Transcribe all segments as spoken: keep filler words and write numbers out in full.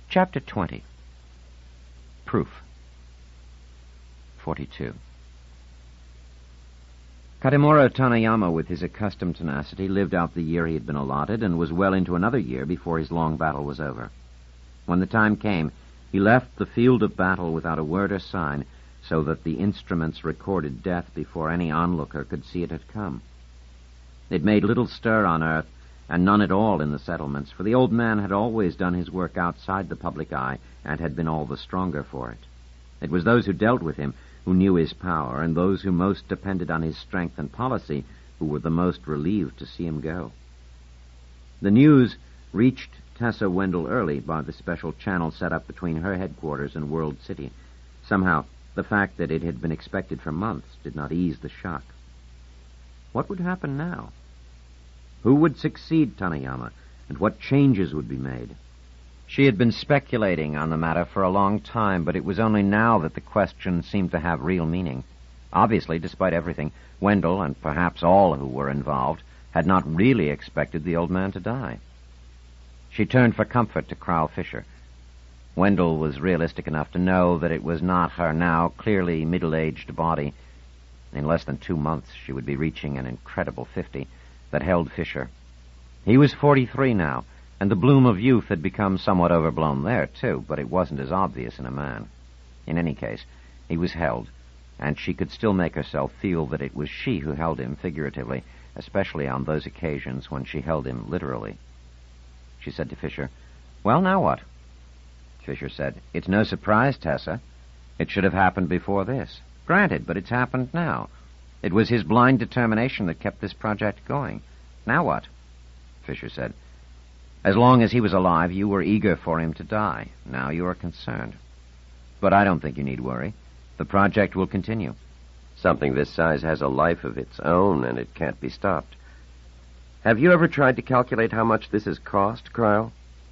Chapter twenty. Proof. forty-two. Katemura Tanayama, with his accustomed tenacity, lived out the year he had been allotted and was well into another year before his long battle was over. When the time came, he left the field of battle without a word or sign, so that the instruments recorded death before any onlooker could see it had come. It made little stir on earth, and none at all in the settlements, for the old man had always done his work outside the public eye and had been all the stronger for it. It was those who dealt with him who knew his power, and those who most depended on his strength and policy who were the most relieved to see him go. The news reached Tessa Wendell early by the special channel set up between her headquarters and World City. Somehow, the fact that it had been expected for months did not ease the shock. What would happen now? Who would succeed Tanayama, and what changes would be made? She had been speculating on the matter for a long time, but it was only now that the question seemed to have real meaning. Obviously, despite everything, Wendell, and perhaps all who were involved, had not really expected the old man to die. She turned for comfort to Crowell Fisher. Wendell was realistic enough to know that it was not her now clearly middle-aged body, in less than two months she would be reaching an incredible fifty, that held Fisher. He was forty-three now, and the bloom of youth had become somewhat overblown there, too, but it wasn't as obvious in a man. In any case, he was held, and she could still make herself feel that it was she who held him figuratively, especially on those occasions when she held him literally. She said to Fisher, "Well, now what?" Fisher said, "It's no surprise, Tessa. It should have happened before this. Granted, but it's happened now. It was his blind determination that kept this project going. Now what?" Fisher said, "As long as he was alive, you were eager for him to die. Now you are concerned. But I don't think you need worry. The project will continue. Something this size has a life of its own, and it can't be stopped. Have you ever tried to calculate how much this has cost, Cryle?"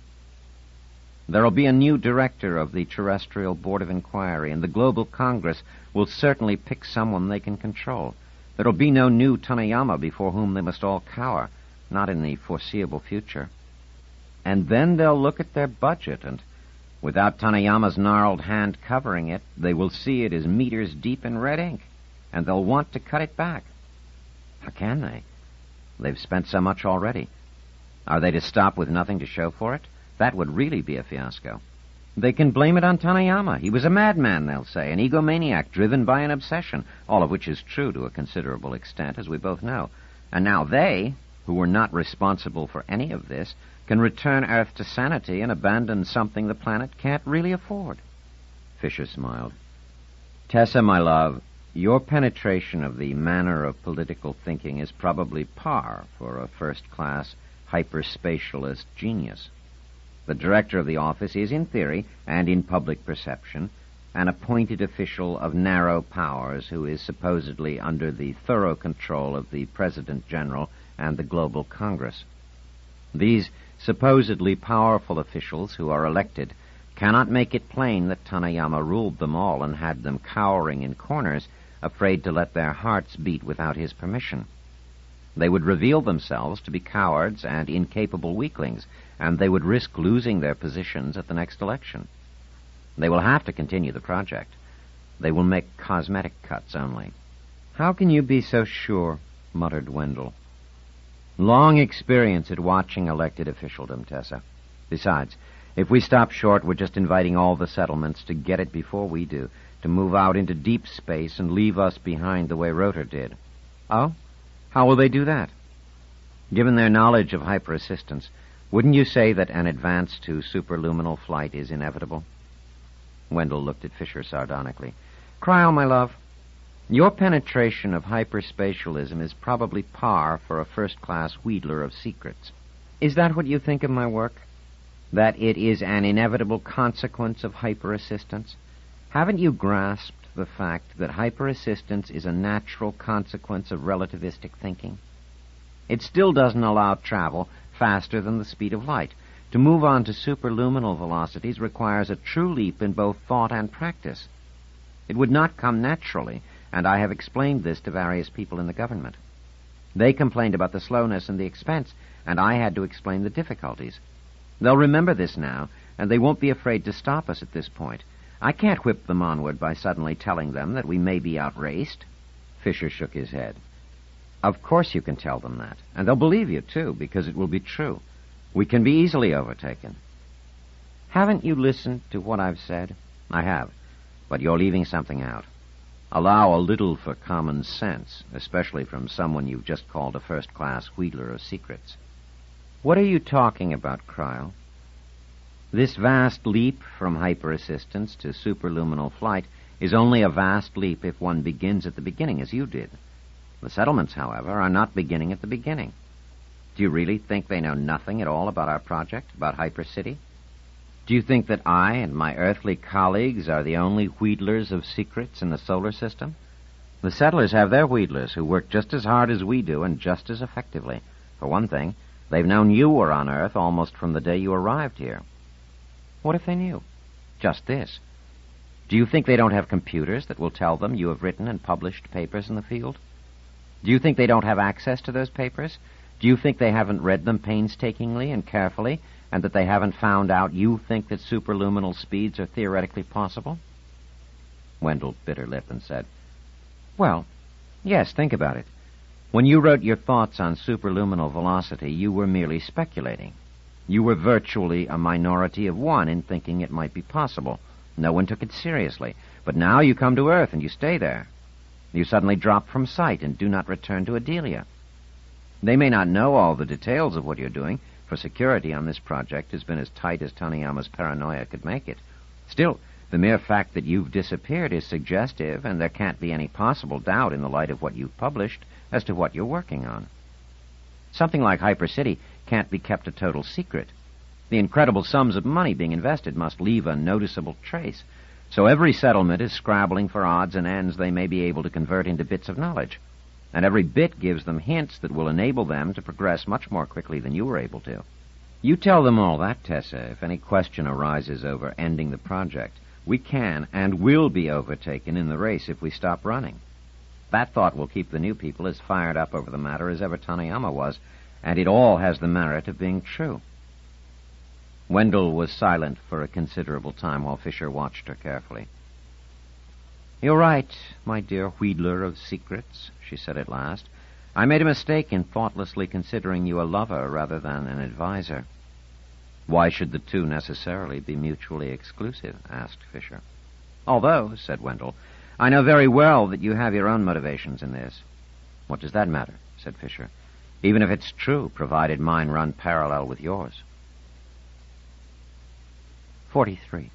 There'll be a new director of the Terrestrial Board of Inquiry, and the Global Congress will certainly pick someone they can control. There'll be no new Tanayama before whom they must all cower, not in the foreseeable future. And then they'll look at their budget, and without Tanayama's gnarled hand covering it, they will see it as meters deep in red ink, and they'll want to cut it back. How can they? They've spent so much already. Are they to stop with nothing to show for it? That would really be a fiasco. They can blame it on Tanayama. He was a madman, they'll say, an egomaniac driven by an obsession, all of which is true to a considerable extent, as we both know. And now they, who were not responsible for any of this, can return Earth to sanity and abandon something the planet can't really afford. Fisher smiled. "Tessa, my love, your penetration of the manner of political thinking is probably par for a first-class hyperspatialist genius. The director of the office is, in theory, and in public perception, an appointed official of narrow powers who is supposedly under the thorough control of the President General and the Global Congress. These supposedly powerful officials who are elected cannot make it plain that Tanayama ruled them all and had them cowering in corners, afraid to let their hearts beat without his permission. They would reveal themselves to be cowards and incapable weaklings, and they would risk losing their positions at the next election. They will have to continue the project. They will make cosmetic cuts only." "How can you be so sure?" muttered Wendell. "Long experience at watching elected officialdom, Tessa. Besides, if we stop short, we're just inviting all the settlements to get it before we do, to move out into deep space and leave us behind the way Rotor did." "Oh? How will they do that?" "Given their knowledge of hyper-assistance, wouldn't you say that an advance to superluminal flight is inevitable?" Wendell looked at Fisher sardonically. "Cryle, my love, your penetration of hyperspatialism is probably par for a first-class wheedler of secrets. Is that what you think of my work? That it is an inevitable consequence of hyper-assistance? Haven't you grasped the fact that hyper-assistance is a natural consequence of relativistic thinking? It still doesn't allow travel faster than the speed of light. To move on to superluminal velocities requires a true leap in both thought and practice. It would not come naturally, and I have explained this to various people in the government. They complained about the slowness and the expense, and I had to explain the difficulties. They'll remember this now, and they won't be afraid to stop us at this point. I can't whip them onward by suddenly telling them that we may be outraced." Fisher shook his head. "Of course you can tell them that, and they'll believe you, too, because it will be true. We can be easily overtaken." "Haven't you listened to what I've said?" "I have, but you're leaving something out. Allow a little for common sense, especially from someone you've just called a first-class wheedler of secrets." "What are you talking about, Cryle?" "This vast leap from hyper-assistance to superluminal flight is only a vast leap if one begins at the beginning, as you did. The settlements, however, are not beginning at the beginning. Do you really think they know nothing at all about our project, about Hyper City? Do you think that I and my earthly colleagues are the only wheedlers of secrets in the solar system? The settlers have their wheedlers who work just as hard as we do and just as effectively. For one thing, they've known you were on Earth almost from the day you arrived here." "What if they knew?" "Just this. Do you think they don't have computers that will tell them you have written and published papers in the field? Do you think they don't have access to those papers? Do you think they haven't read them painstakingly and carefully, and that they haven't found out you think that superluminal speeds are theoretically possible?" Wendell bit her lip and said, "Well, yes, think about it. When you wrote your thoughts on superluminal velocity, you were merely speculating. You were virtually a minority of one in thinking it might be possible. No one took it seriously. But now you come to Earth and you stay there. You suddenly drop from sight and do not return to Adelia. They may not know all the details of what you're doing, for security on this project has been as tight as Taniyama's paranoia could make it. Still, the mere fact that you've disappeared is suggestive, and there can't be any possible doubt in the light of what you've published as to what you're working on. Something like Hyper City can't be kept a total secret. The incredible sums of money being invested must leave a noticeable trace. So every settlement is scrabbling for odds and ends they may be able to convert into bits of knowledge. And every bit gives them hints that will enable them to progress much more quickly than you were able to. You tell them all that, Tessa, if any question arises over ending the project. We can and will be overtaken in the race if we stop running. That thought will keep the new people as fired up over the matter as ever Taniyama was, and it all has the merit of being true." Wendell was silent for a considerable time while Fisher watched her carefully. "You're right, my dear wheedler of secrets," she said at last. "I made a mistake in thoughtlessly considering you a lover rather than an advisor." "Why should the two necessarily be mutually exclusive?" asked Fisher. "Although," said Wendell, "I know very well that you have your own motivations in this." "What does that matter?" said Fisher. "Even if it's true, provided mine run parallel with yours." forty-three.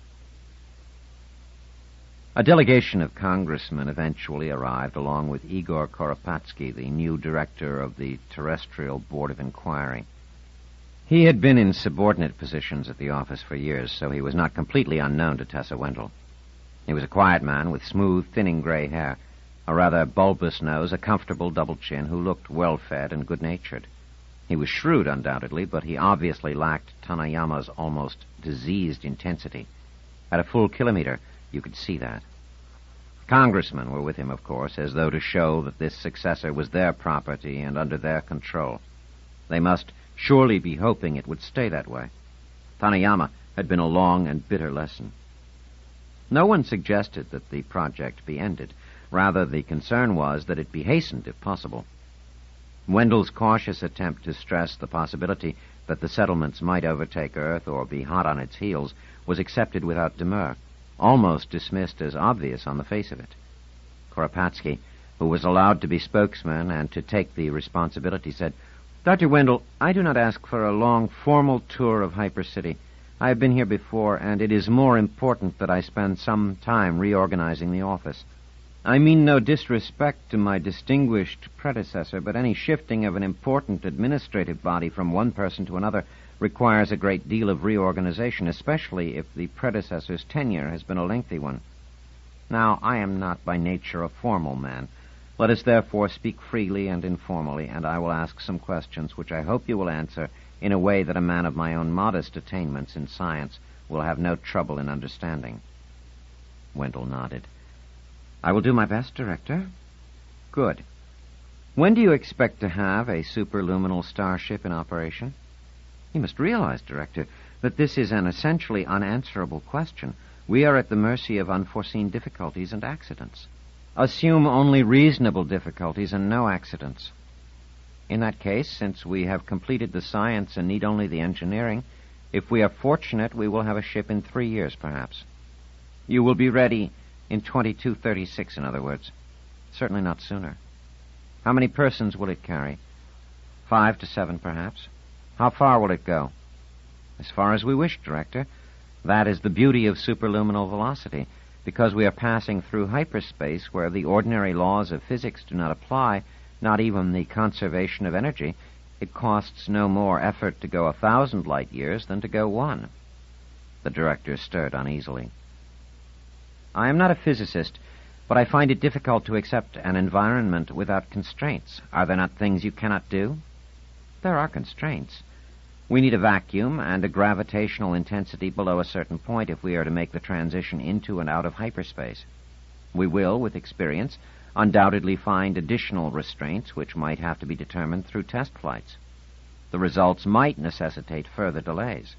A delegation of congressmen eventually arrived along with Igor Koropatsky, the new director of the Terrestrial Board of Inquiry. He had been in subordinate positions at the office for years, so he was not completely unknown to Tessa Wendell. He was a quiet man with smooth, thinning gray hair, a rather bulbous nose, a comfortable double chin, who looked well-fed and good-natured. He was shrewd, undoubtedly, but he obviously lacked Taniyama's almost diseased intensity. At a full kilometer, you could see that. Congressmen were with him, of course, as though to show that this successor was their property and under their control. They must surely be hoping it would stay that way. Taniyama had been a long and bitter lesson. No one suggested that the project be ended. Rather, the concern was that it be hastened, if possible. Wendell's cautious attempt to stress the possibility that the settlements might overtake Earth or be hot on its heels was accepted without demur, almost dismissed as obvious on the face of it. Koropatsky, who was allowed to be spokesman and to take the responsibility, said, "Doctor Wendell, I do not ask for a long, formal tour of Hyper City. I have been here before, and it is more important that I spend some time reorganizing the office. I mean no disrespect to my distinguished predecessor, but any shifting of an important administrative body from one person to another requires a great deal of reorganization, especially if the predecessor's tenure has been a lengthy one. Now, I am not by nature a formal man. Let us therefore speak freely and informally, and I will ask some questions which I hope you will answer in a way that a man of my own modest attainments in science will have no trouble in understanding." Wendell nodded. "I will do my best, Director." "Good. When do you expect to have a superluminal starship in operation?" "You must realize, Director, that this is an essentially unanswerable question. We are at the mercy of unforeseen difficulties and accidents. Assume only reasonable difficulties and no accidents. In that case, since we have completed the science and need only the engineering, if we are fortunate, we will have a ship in three years, perhaps. You will be ready in twenty-two thirty-six, in other words. Certainly not sooner. How many persons will it carry? Five to seven, perhaps. How far will it go? As far as we wish, Director. That is the beauty of superluminal velocity. Because we are passing through hyperspace where the ordinary laws of physics do not apply, not even the conservation of energy, it costs no more effort to go a thousand light years than to go one. The director stirred uneasily. I am not a physicist, but I find it difficult to accept an environment without constraints. Are there not things you cannot do? There are constraints. We need a vacuum and a gravitational intensity below a certain point if we are to make the transition into and out of hyperspace. We will, with experience, undoubtedly find additional restraints which might have to be determined through test flights. The results might necessitate further delays.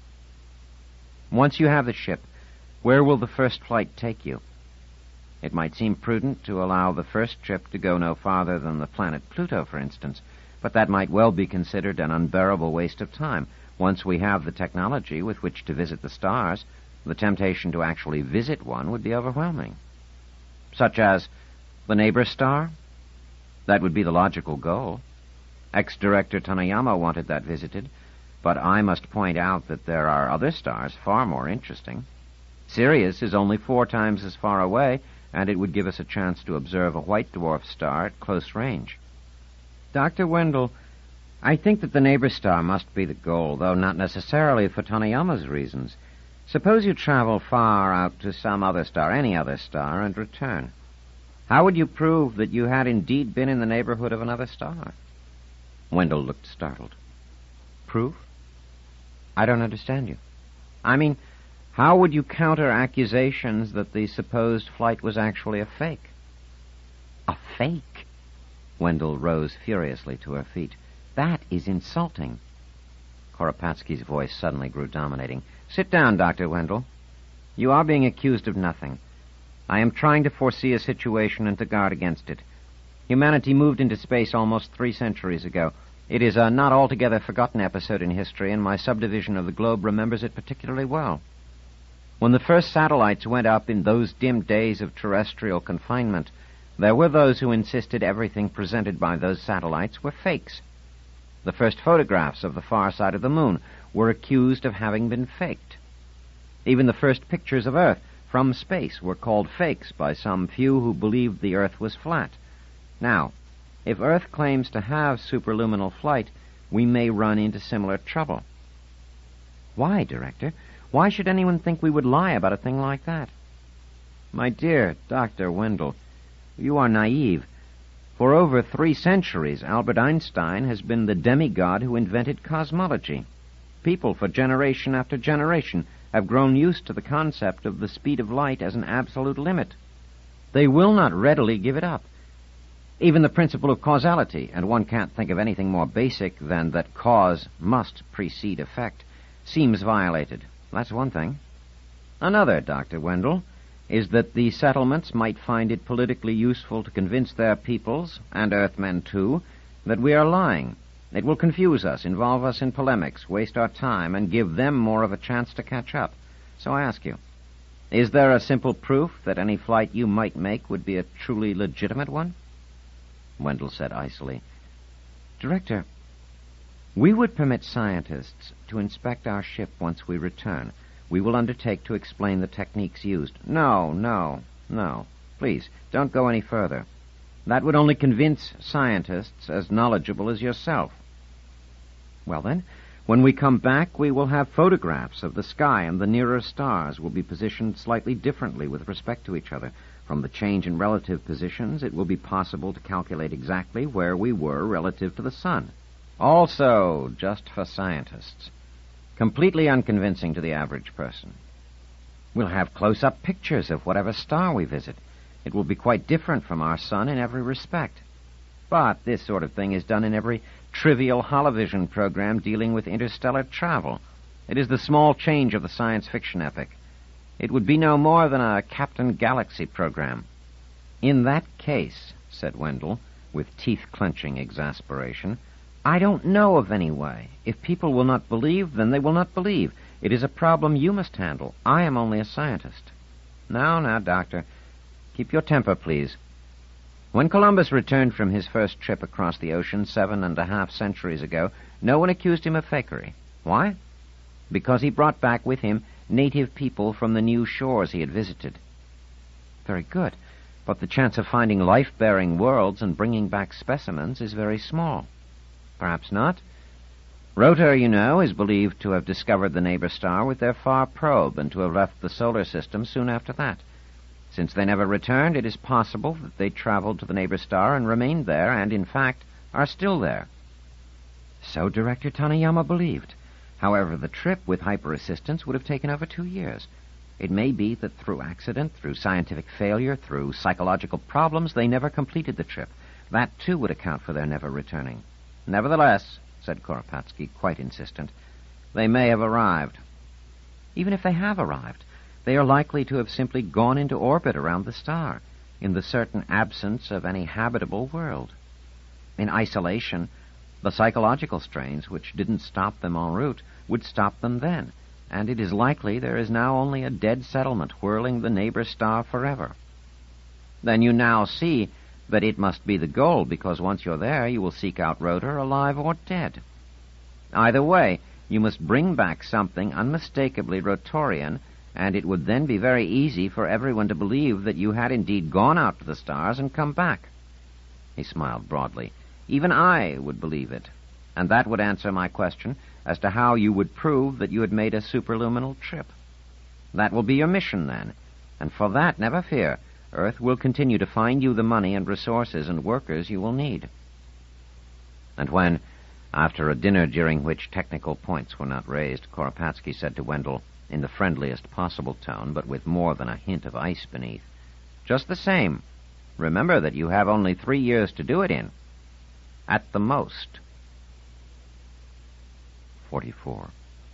Once you have the ship, where will the first flight take you? It might seem prudent to allow the first trip to go no farther than the planet Pluto, for instance, but that might well be considered an unbearable waste of time. Once we have the technology with which to visit the stars, the temptation to actually visit one would be overwhelming. Such as the neighbor star? That would be the logical goal. Ex-director Tanayama wanted that visited, but I must point out that there are other stars far more interesting. Sirius is only four times as far away, and it would give us a chance to observe a white dwarf star at close range. Doctor Wendell, I think that the neighbor star must be the goal, though not necessarily for Tanayama's reasons. Suppose you travel far out to some other star, any other star, and return. How would you prove that you had indeed been in the neighborhood of another star? Wendell looked startled. Proof? I don't understand you. I mean, how would you counter accusations that the supposed flight was actually a fake? A fake? Wendell rose furiously to her feet. That is insulting. Koropatsky's voice suddenly grew dominating. Sit down, Doctor Wendell. You are being accused of nothing. I am trying to foresee a situation and to guard against it. Humanity moved into space almost three centuries ago. It is a not altogether forgotten episode in history, and my subdivision of the globe remembers it particularly well. When the first satellites went up in those dim days of terrestrial confinement, there were those who insisted everything presented by those satellites were fakes. The first photographs of the far side of the moon were accused of having been faked. Even the first pictures of Earth from space were called fakes by some few who believed the Earth was flat. Now, if Earth claims to have superluminal flight, we may run into similar trouble. Why, Director? Why should anyone think we would lie about a thing like that? My dear Doctor Wendell, you are naive. For over three centuries, Albert Einstein has been the demigod who invented cosmology. People, for generation after generation, have grown used to the concept of the speed of light as an absolute limit. They will not readily give it up. Even the principle of causality, and one can't think of anything more basic than that cause must precede effect, seems violated. That's one thing. Another, Doctor Wendell, is that the settlements might find it politically useful to convince their peoples, and Earthmen too, that we are lying. It will confuse us, involve us in polemics, waste our time, and give them more of a chance to catch up. So I ask you, is there a simple proof that any flight you might make would be a truly legitimate one? Wendell said icily, Director, we would permit scientists to inspect our ship once we return. We will undertake to explain the techniques used. No, no, no. Please, don't go any further. That would only convince scientists as knowledgeable as yourself. Well, then, when we come back, we will have photographs of the sky, and the nearer stars will be positioned slightly differently with respect to each other. From the change in relative positions, it will be possible to calculate exactly where we were relative to the sun. Also, just for scientists. Completely unconvincing to the average person. We'll have close-up pictures of whatever star we visit. It will be quite different from our sun in every respect. But this sort of thing is done in every trivial holovision program dealing with interstellar travel. It is the small change of the science fiction epic. It would be no more than a Captain Galaxy program. In that case, said Wendell, with teeth-clenching exasperation, I don't know of any way. If people will not believe, then they will not believe. It is a problem you must handle. I am only a scientist. Now, now, Doctor, keep your temper, please. When Columbus returned from his first trip across the ocean seven and a half centuries ago, no one accused him of fakery. Why? Because he brought back with him native people from the new shores he had visited. Very good, but the chance of finding life-bearing worlds and bringing back specimens is very small. Perhaps not. Rotor, you know, is believed to have discovered the neighbor star with their far probe and to have left the solar system soon after that. Since they never returned, it is possible that they traveled to the neighbor star and remained there, and, in fact, are still there. So Director Taniyama believed. However, the trip with hyper-assistance would have taken over two years. It may be that through accident, through scientific failure, through psychological problems, they never completed the trip. That, too, would account for their never returning. Nevertheless, said Koropatsky, quite insistent, they may have arrived. Even if they have arrived, they are likely to have simply gone into orbit around the star, in the certain absence of any habitable world. In isolation, the psychological strains which didn't stop them en route would stop them then, and it is likely there is now only a dead settlement whirling the neighbor star forever. Then you now see that it must be the goal, because once you're there, you will seek out Rotor, alive or dead. Either way, you must bring back something unmistakably Rotorian, and it would then be very easy for everyone to believe that you had indeed gone out to the stars and come back. He smiled broadly. Even I would believe it, and that would answer my question as to how you would prove that you had made a superluminal trip. That will be your mission, then, and for that, never fear, Earth will continue to find you the money and resources and workers you will need. And when, after a dinner during which technical points were not raised, Koropatsky said to Wendell, in the friendliest possible tone, but with more than a hint of ice beneath, just the same, remember that you have only three years to do it in. At the most. Forty-four.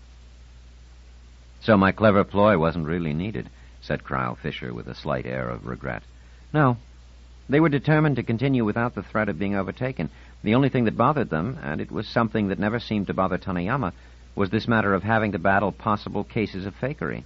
So my clever ploy wasn't really needed, said Cryle Fisher with a slight air of regret. No. They were determined to continue without the threat of being overtaken. The only thing that bothered them, and it was something that never seemed to bother Taniyama, was this matter of having to battle possible cases of fakery.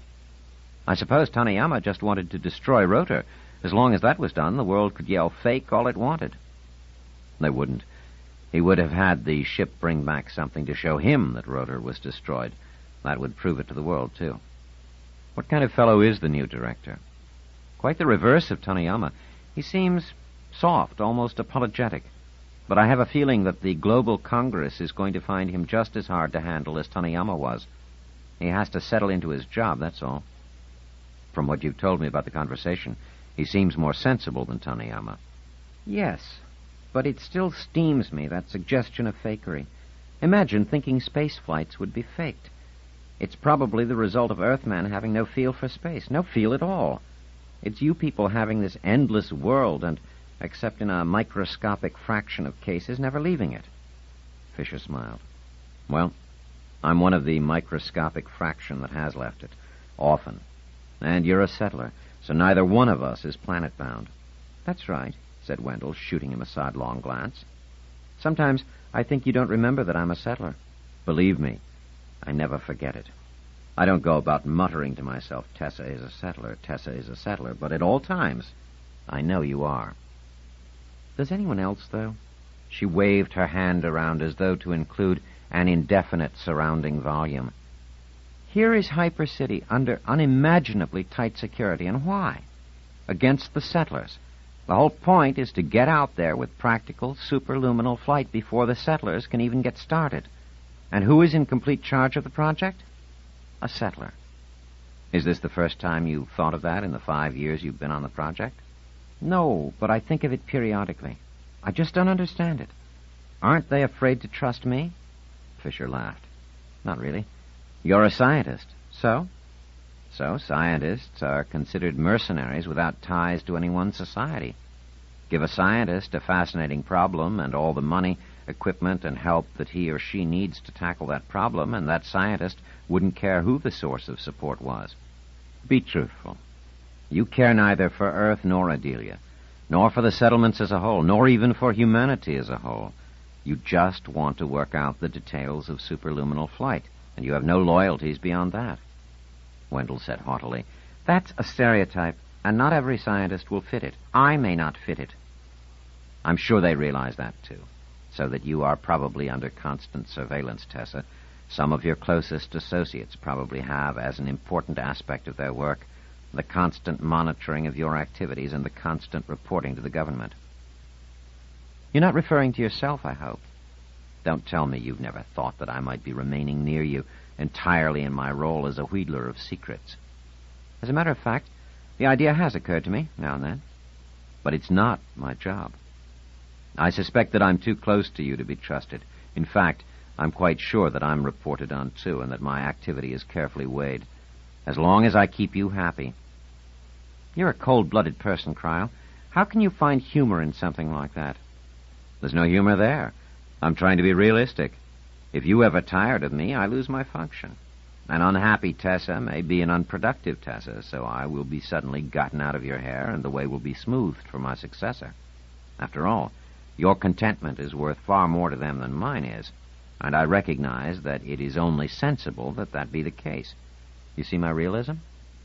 I suppose Taniyama just wanted to destroy Rotor. As long as that was done, the world could yell fake all it wanted. They wouldn't. He would have had the ship bring back something to show him that Rotor was destroyed. That would prove it to the world, too. What kind of fellow is the new director? Quite the reverse of Taniyama. He seems soft, almost apologetic. But I have a feeling that the Global Congress is going to find him just as hard to handle as Taniyama was. He has to settle into his job, that's all. From what you've told me about the conversation, he seems more sensible than Taniyama. Yes, but it still steams me, that suggestion of fakery. Imagine thinking space flights would be faked. It's probably the result of Earthmen having no feel for space, no feel at all. It's you people having this endless world and, except in a microscopic fraction of cases, never leaving it. Fisher smiled. Well, I'm one of the microscopic fraction that has left it. Often. And you're a settler, so neither one of us is planet-bound. That's right, said Wendell, shooting him a sidelong glance. Sometimes I think you don't remember that I'm a settler. Believe me, I never forget it. I don't go about muttering to myself, Tessa is a settler, Tessa is a settler, but at all times, I know you are. Does anyone else, though? She waved her hand around as though to include an indefinite surrounding volume. Here is Hyper City under unimaginably tight security, and why? Against the settlers. The whole point is to get out there with practical superluminal flight before the settlers can even get started. And who is in complete charge of the project? A settler. Is this the first time you've thought of that in the five years you've been on the project? No, but I think of it periodically. I just don't understand it. Aren't they afraid to trust me? Fisher laughed. Not really. You're a scientist. So? So scientists are considered mercenaries without ties to any one society. Give a scientist a fascinating problem and all the money, equipment, and help that he or she needs to tackle that problem, and that scientist wouldn't care who the source of support was. Be truthful. You care neither for Earth nor Adelia, nor for the settlements as a whole, nor even for humanity as a whole. You just want to work out the details of superluminal flight, and you have no loyalties beyond that. Wendell said haughtily, "That's a stereotype, and not every scientist will fit it. I may not fit it." I'm sure they realize that, too, so that you are probably under constant surveillance, Tessa. Some of your closest associates probably have, as an important aspect of their work, the constant monitoring of your activities and the constant reporting to the government. You're not referring to yourself, I hope. Don't tell me you've never thought that I might be remaining near you entirely in my role as a wheedler of secrets. As a matter of fact, the idea has occurred to me now and then. But it's not my job. I suspect that I'm too close to you to be trusted. In fact, I'm quite sure that I'm reported on, too, and that my activity is carefully weighed. As long as I keep you happy. You're a cold-blooded person, Cryle. How can you find humor in something like that? There's no humor there. I'm trying to be realistic. If you ever tired of me, I lose my function. An unhappy Tessa may be an unproductive Tessa, so I will be suddenly gotten out of your hair, and the way will be smoothed for my successor. After all, your contentment is worth far more to them than mine is, and I recognize that it is only sensible that that be the case. You see my realism?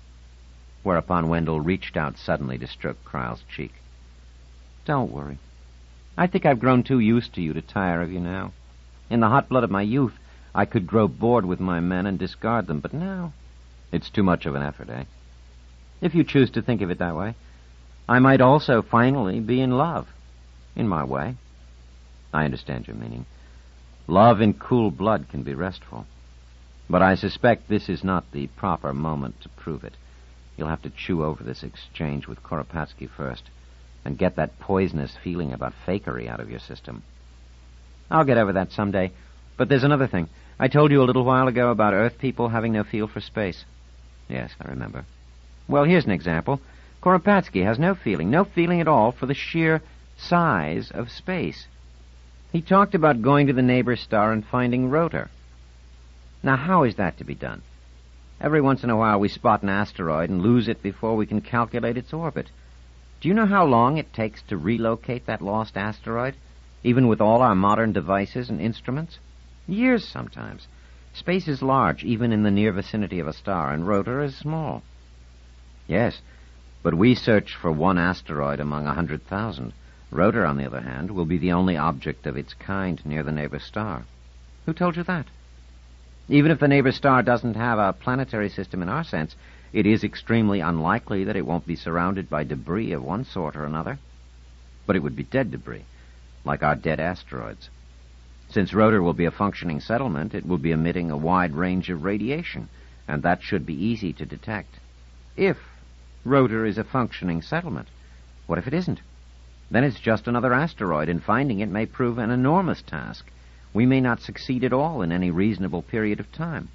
Whereupon Wendell reached out suddenly to stroke Cryle's cheek. Don't worry. I think I've grown too used to you to tire of you now. In the hot blood of my youth, I could grow bored with my men and discard them, but now it's too much of an effort, eh? If you choose to think of it that way, I might also finally be in love, in my way. I understand your meaning. Love in cool blood can be restful. But I suspect this is not the proper moment to prove it. You'll have to chew over this exchange with Koropatsky first, and get that poisonous feeling about fakery out of your system. I'll get over that someday. But there's another thing. I told you a little while ago about Earth people having no feel for space. Yes, I remember. Well, here's an example. Koropatsky has no feeling, no feeling at all for the sheer size of space. He talked about going to the neighbor star and finding Rotor. Now, how is that to be done? Every once in a while we spot an asteroid and lose it before we can calculate its orbit. Do you know how long it takes to relocate that lost asteroid, even with all our modern devices and instruments? Years, sometimes. Space is large, even in the near vicinity of a star, and Rotor is small. Yes, but we search for one asteroid among a hundred thousand. Rotor, on the other hand, will be the only object of its kind near the neighbor star. Who told you that? Even if the neighbor star doesn't have a planetary system in our sense, it is extremely unlikely that it won't be surrounded by debris of one sort or another. But it would be dead debris, like our dead asteroids. Since Rotor will be a functioning settlement, it will be emitting a wide range of radiation, and that should be easy to detect. If Rotor is a functioning settlement. What if it isn't? Then it's just another asteroid, and finding it may prove an enormous task. We may not succeed at all in any reasonable period of time.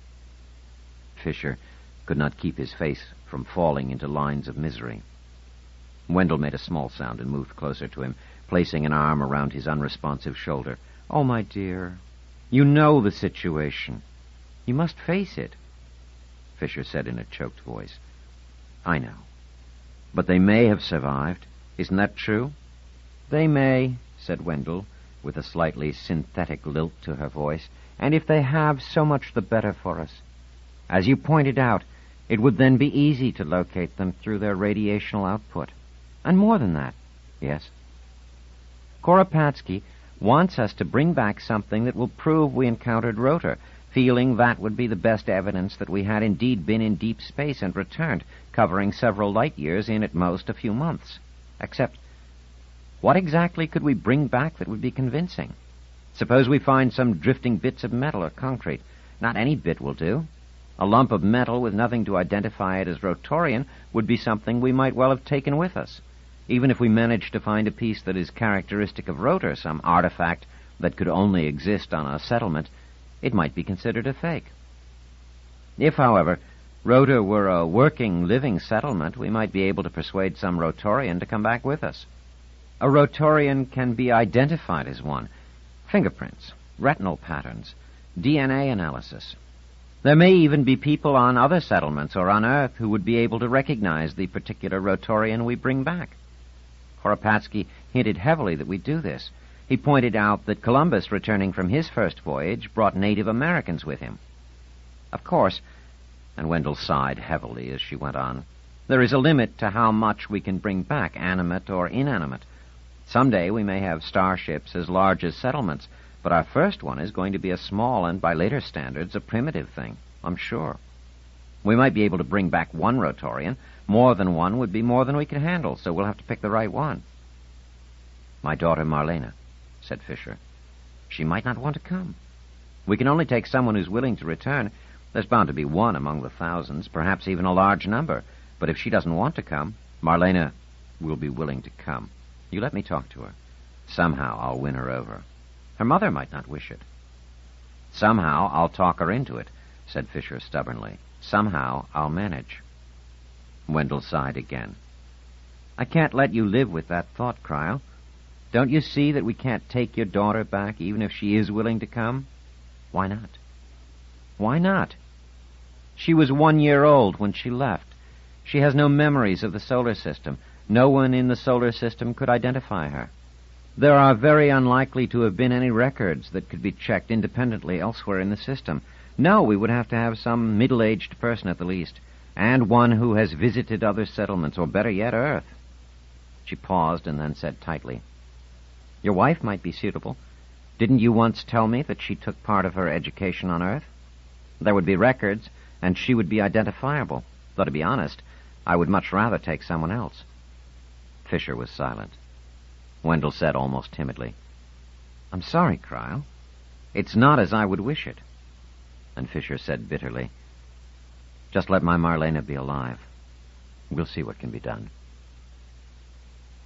Fisher could not keep his face from falling into lines of misery. Wendell made a small sound and moved closer to him, placing an arm around his unresponsive shoulder. Oh, my dear, you know the situation. You must face it, Fisher said in a choked voice. I know. But they may have survived. Isn't that true? They may, said Wendell, with a slightly synthetic lilt to her voice. And if they have, so much the better for us. As you pointed out, it would then be easy to locate them through their radiational output. And more than that. Yes. Koropatsky wants us to bring back something that will prove we encountered Rotor, feeling that would be the best evidence that we had indeed been in deep space and returned, covering several light years in at most a few months. Except, what exactly could we bring back that would be convincing? Suppose we find some drifting bits of metal or concrete. Not any bit will do. A lump of metal with nothing to identify it as Rotorian would be something we might well have taken with us. Even if we managed to find a piece that is characteristic of Rotor, some artifact that could only exist on a settlement, it might be considered a fake. If, however, Rotor were a working, living settlement, we might be able to persuade some Rotorian to come back with us. A Rotorian can be identified as one. Fingerprints, retinal patterns, D N A analysis. There may even be people on other settlements or on Earth who would be able to recognize the particular Rotorian we bring back. Koropatsky hinted heavily that we do this. He pointed out that Columbus, returning from his first voyage, brought Native Americans with him. Of course, and Wendell sighed heavily as she went on, there is a limit to how much we can bring back, animate or inanimate. Someday we may have starships as large as settlements, but our first one is going to be a small and, by later standards, a primitive thing, I'm sure. We might be able to bring back one Rotorian. More than one would be more than we can handle, so we'll have to pick the right one. My daughter Marlena, said Fisher. She might not want to come. We can only take someone who's willing to return. There's bound to be one among the thousands, perhaps even a large number. But if she doesn't want to come, Marlena will be willing to come. You let me talk to her. Somehow I'll win her over. Her mother might not wish it. Somehow I'll talk her into it, said Fisher stubbornly. Somehow I'll manage. Wendell sighed again. I can't let you live with that thought, Cryle. Don't you see that we can't take your daughter back even if she is willing to come? Why not? Why not? She was one year old when she left. She has no memories of the solar system. No one in the solar system could identify her. There are very unlikely to have been any records that could be checked independently elsewhere in the system. No, we would have to have some middle-aged person at the least, and one who has visited other settlements, or better yet, Earth. She paused and then said tightly, Your wife might be suitable. Didn't you once tell me that she took part of her education on Earth? There would be records, and she would be identifiable. Though, to be honest, I would much rather take someone else. Fisher was silent. Wendell said almost timidly, I'm sorry, Cryle. It's not as I would wish it. And Fisher said bitterly, Just let my Marlena be alive. We'll see what can be done.